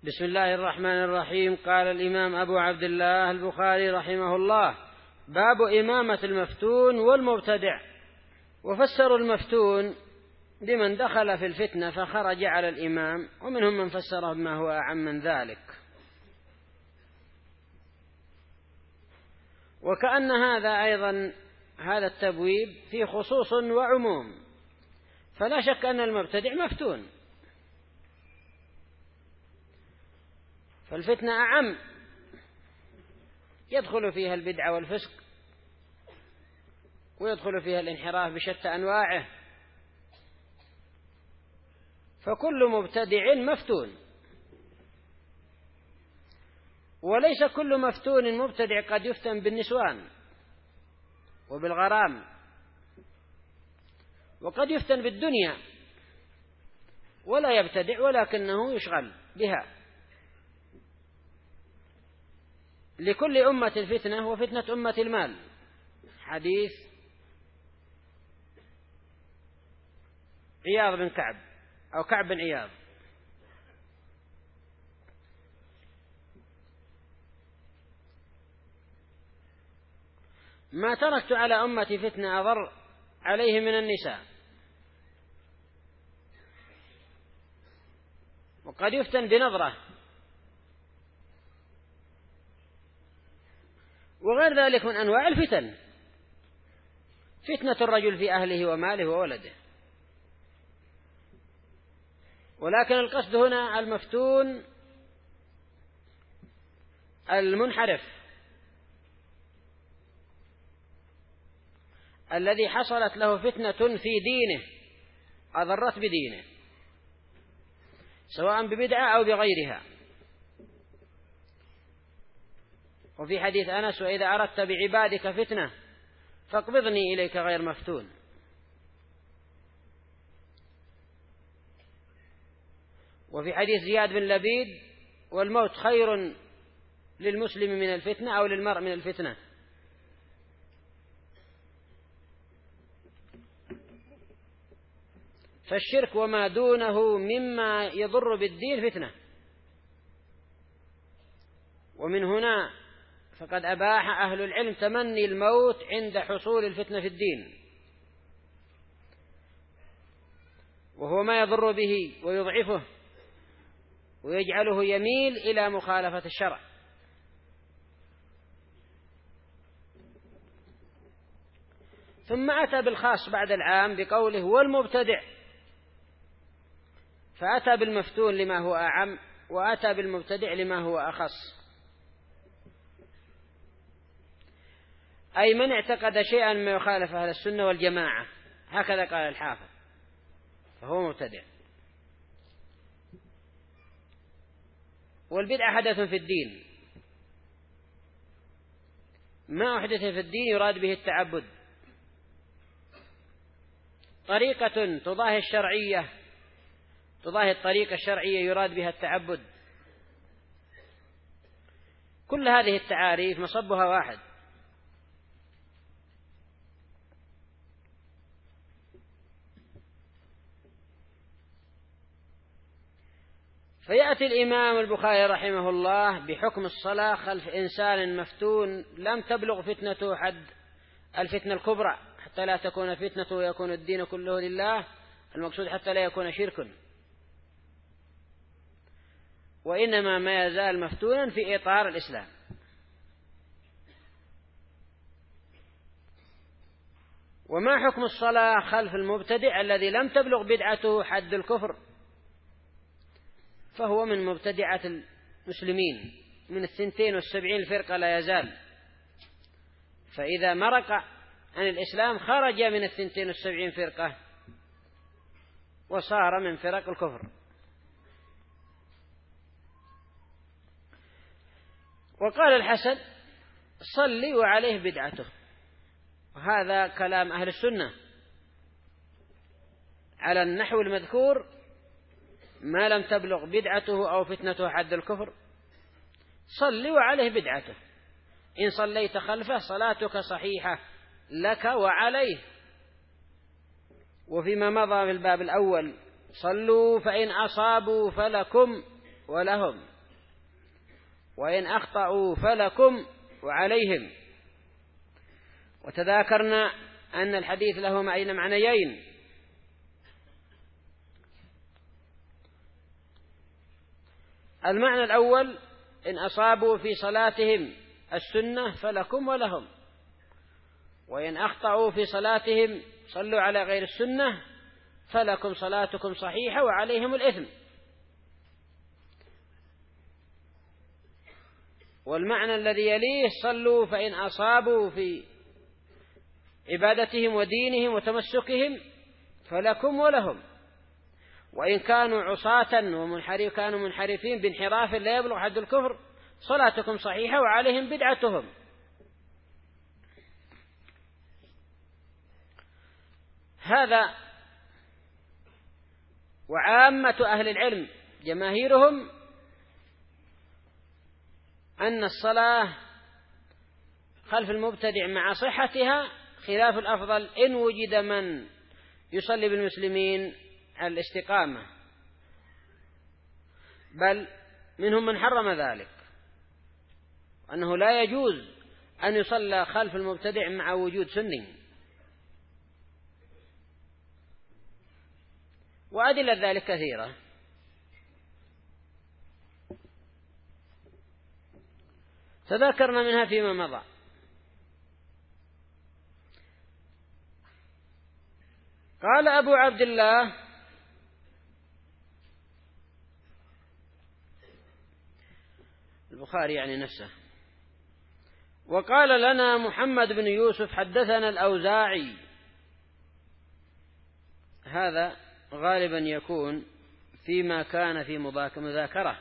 بسم الله الرحمن الرحيم. قال الإمام أبو عبد الله البخاري رحمه الله: باب إمامة المفتون والمبتدع. وفسروا المفتون بمن دخل في الفتنة فخرج على الإمام، ومنهم من فسره بما هو أعم من ذلك. وكأن هذا أيضا هذا التبويب فيه خصوص وعموم، فلا شك أن المبتدع مفتون، فالفتنة أعم، يدخل فيها البدعة والفسق، ويدخل فيها الانحراف بشتى أنواعه، فكل مبتدع مفتون. وليس كل مفتون مبتدع قد يفتن بالنسوان وبالغرام، وقد يفتن بالدنيا ولا يبتدع ولكنه يشغل بها. لكل أمة فتنة، وفتنة أمة المال. حديث عياض بن كعب أو كعب بن عياض: ما تركت على أمتي فتنة أضر عليه من النساء. وقد يفتن بنظرة وغير ذلك من أنواع الفتن، فتنة الرجل في أهله وماله وولده. ولكن القصد هنا المفتون المنحرف الذي حصلت له فتنة في دينه أضرت بدينه، سواء ببدعة أو بغيرها. وفي حديث أنس: وإذا أردت بعبادك فتنة فاقبضني إليك غير مفتون. وفي حديث زياد بن لبيد: والموت خير للمسلم من الفتنة أو للمرء من الفتنة. فالشرك وما دونه مما يضر بالدين فتنة. ومن هنا فقد أباح أهل العلم تمني الموت عند حصول الفتنة في الدين، وهو ما يضر به ويضعفه ويجعله يميل إلى مخالفة الشرع. ثم أتى بالخاص بعد العام بقوله: والمبتدع، فأتى بالمفتون لما هو أعم، وأتى بالمبتدع لما هو أخص، أي من اعتقد شيئا ما يخالف أهل السنة والجماعة، هكذا قال الحافظ، فهو مبتدع. والبدعة حدث في الدين، ما أحدث في الدين يراد به التعبد، طريقة تضاهي الشرعية، تضاهي الطريقة الشرعية يراد بها التعبد. كل هذه التعاريف مصبها واحد: فيأتي الإمام البخاري رحمه الله بحكم الصلاة خلف إنسان مفتون لم تبلغ فتنته حد الفتنة الكبرى، حتى لا تكون فتنة ويكون الدين كله لله، المقصود حتى لا يكون شرك، وإنما ما يزال مفتونا في إطار الإسلام. وما حكم الصلاة خلف المبتدع الذي لم تبلغ بدعته حد الكفر؟ فهو من مبتدعة المسلمين، من 72 فرقة لا يزال، فإذا مرق عن الإسلام خرج من 72 فرقة وصار من فرق الكفر. وقال الحسن: صلي وعليه بدعته. وهذا كلام أهل السنة على النحو المذكور: ما لم تبلغ بدعته أو فتنته حد الكفر صلي وعليه بدعته. إن صليت خلفه صلاتك صحيحة لك وعليه. وفيما مضى في الباب الأول: صلوا فإن أصابوا فلكم ولهم. وإن أخطأوا فلكم وعليهم. وتذاكرنا أن الحديث له معنيين: المعنى الأول: إن أصابوا في صلاتهم السنة فلكم ولهم، وإن أخطأوا في صلاتهم صلوا على غير السنة فلكم صلاتكم صحيحة وعليهم الإثم. والمعنى الذي يليه: صلوا فإن أصابوا في عبادتهم ودينهم وتمسكهم فلكم ولهم، وإن كانوا عصاة كانوا منحرفين بانحراف لا يبلغ حد الكفر صلاتكم صحيحة وعليهم بدعتهم. هذا وعامة أهل العلم جماهيرهم أن الصلاة خلف المبتدع مع صحتها خلاف الأفضل إن وجد من يصلي بالمسلمين على الاستقامة، بل منهم من حرم ذلك، أنه لا يجوز أن يصلى خلف المبتدع مع وجود سني. وأدلة ذلك كثيرة. تذكرنا منها فيما مضى. قال أبو عبد الله: البخاري يعني نفسه: وقال لنا محمد بن يوسف حدثنا الأوزاعي. هذا غالبا يكون فيما كان في مذاكرة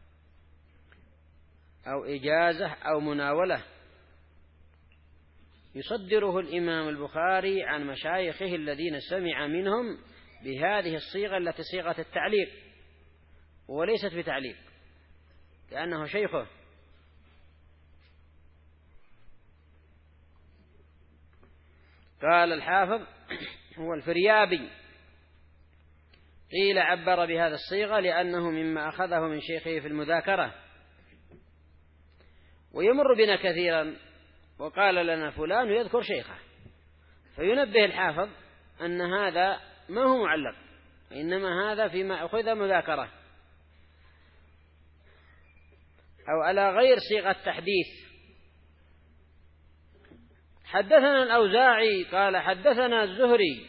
أو إجازة أو مناولة يصدره الإمام البخاري عن مشايخه الذين سمع منهم بهذه الصيغة التي صيغة التعليق، وليست بتعليق لأنه شيخه. قال الحافظ: هو الفريابي. قيل عبر بهذا الصيغة لأنه مما أخذه من شيخه في المذاكرة. ويمر بنا كثيرا وقال لنا فلان يذكر شيخه، فينبه الحافظ أن هذا ما هو معلق، إنما هذا فيما أخذ مذاكرة أو على غير صيغة تحديث. حدثنا الأوزاعي قال حدثنا الزهري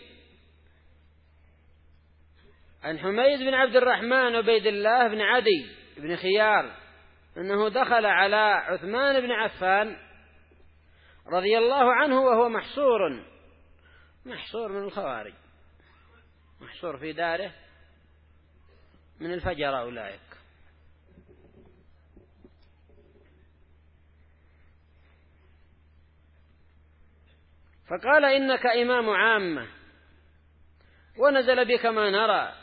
عن حميد بن عبد الرحمن عبيد الله بن عدي بن خيار أنه دخل على عثمان بن عفان رضي الله عنه وهو محصور من الخوارج، محصور في داره من الفجر أولئك. فقال: إنك إمام عامة ونزل بك ما نرى،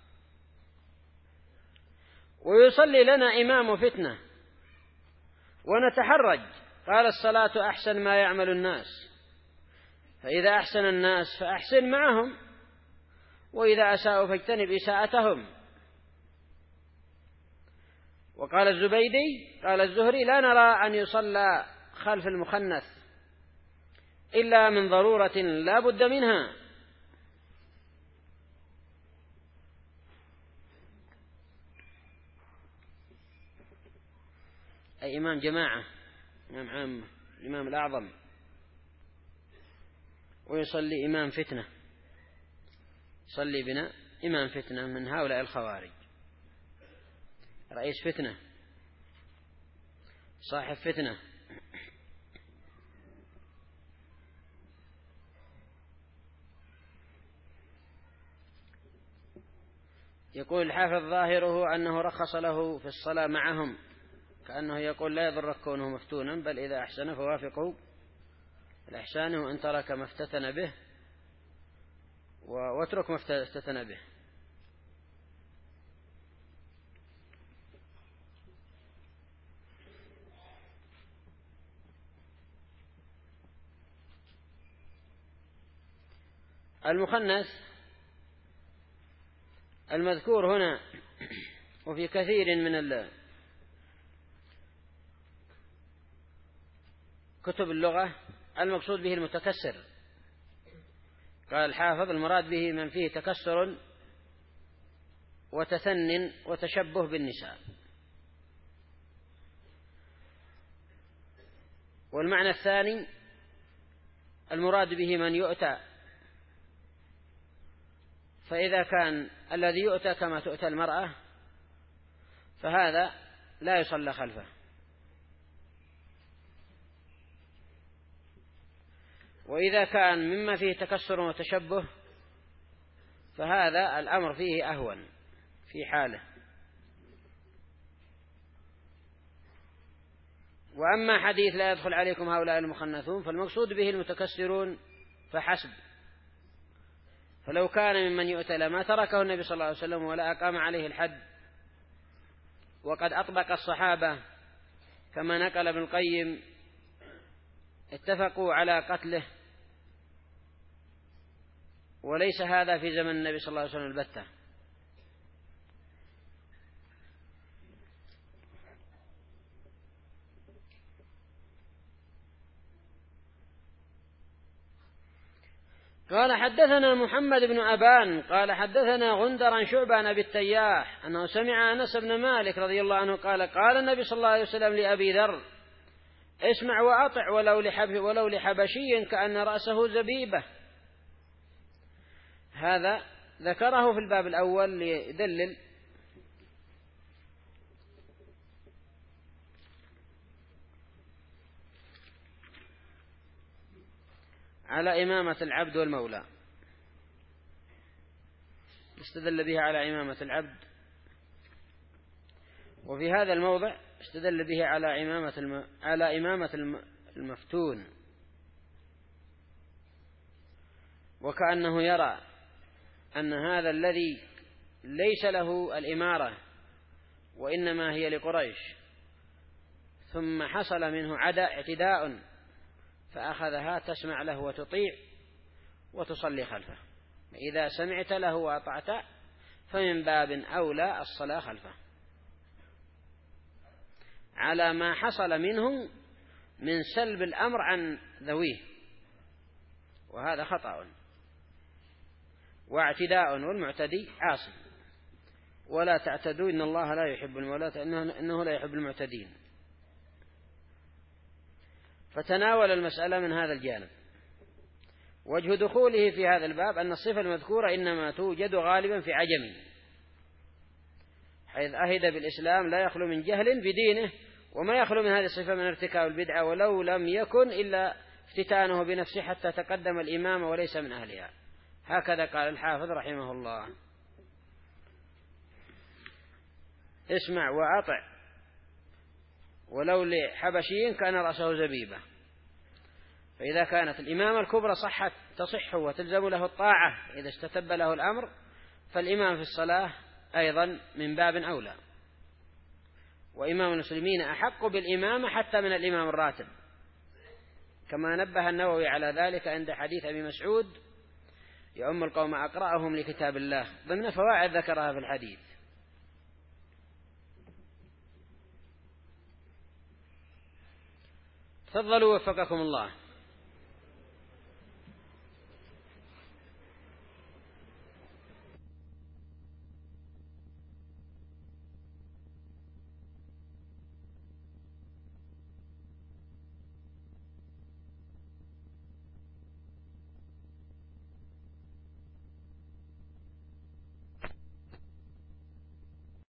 ويصلي لنا إمام فتنة ونتحرج. قال: الصلاة أحسن ما يعمل الناس، فإذا أحسن الناس فأحسن معهم، وإذا أساءوا فاجتنب إساءتهم. وقال الزبيدي قال الزهري: لا نرى أن يصلى خلف المخنث إلا من ضرورة لا بد منها. أي إمام جماعة، إمام عامة، الإمام الأعظم. ويصلي إمام فتنة، صلي بنا إمام فتنة من هؤلاء الخوارج، رئيس فتنة، صاحب فتنة. يقول الحافظ: ظاهره أنه رخص له في الصلاة معهم، كأنه يقول لا يضرك كونه مفتونا، بل إذا أحسن فوافقه الإحسان، وإن ترك ما افتتن به واترك ما افتتن به. المخنث المذكور هنا وفي كثير من كتب اللغة المقصود به المتكسر. قال الحافظ المراد به من فيه تكسر وتثن وتشبه بالنساء. والمعنى الثاني المراد به من يؤتى، فإذا كان الذي يؤتى كما تؤتى المرأة فهذا لا يصلى خلفه. وإذا كان مما فيه تكسر وتشبه فهذا الأمر فيه أهون في حاله. وأما حديث لا يدخل عليكم هؤلاء المخنثون فالمقصود به المتكسرون فحسب. فلو كان ممن يؤتى لما تركه النبي صلى الله عليه وسلم ولا أقام عليه الحد، وقد أطبق الصحابة كما نقل ابن القيم اتفقوا على قتله، وليس هذا في زمن النبي صلى الله عليه وسلم البتة. قال حدثنا محمد بن أبان قال حدثنا غندر عن شعبة عن أبي التياح أنه سمع أنس بن مالك رضي الله عنه قال قال النبي صلى الله عليه وسلم لأبي ذر اسمع وأطع ولو لحبشي كأن رأسه زبيبة. هذا ذكره في الباب الأول ليدلل على إمامة العبد والمولى، استدل به على إمامة العبد، وفي هذا الموضع استدل به على إمامة المفتون، وكأنه يرى أن هذا الذي ليس له الإمارة وإنما هي لقريش ثم حصل منه اعتداء فأخذها تسمع له وتطيع وتصلي خلفه. إذا سمعت له وأطعت فمن باب أولى الصلاة خلفه على ما حصل منه من سلب الأمر عن ذويه، وهذا خطأ واعتداء، والمعتدي عاصي. ولا تعتدوا إن الله لا يحب إنه لا يحب المعتدين. فتناول المسألة من هذا الجانب. وجه دخوله في هذا الباب أن الصفة المذكورة إنما توجد غالبا في عجم، حيث أهد بالإسلام لا يخلو من جهل بدينه، وما يخلو من هذه الصفة من ارتكاب البدعة ولو لم يكن إلا افتتانه بنفسه حتى تقدم الإمام وليس من أهلها. هكذا قال الحافظ رحمه الله. اسمع وأطع ولو لحبشي كان رأسه زبيبة. فإذا كانت الإمامة الكبرى تصح وتلزم له الطاعة إذا استتب له الأمر، فالإمام في الصلاة أيضا من باب أولى. وإمام المسلمين أحق بالإمامة حتى من الإمام الراتب، كما نبه النووي على ذلك عند حديث أبي مسعود يؤم القوم أقرأهم لكتاب الله، ضمن فوائد ذكرها في الحديث. تفضلوا وفقكم الله.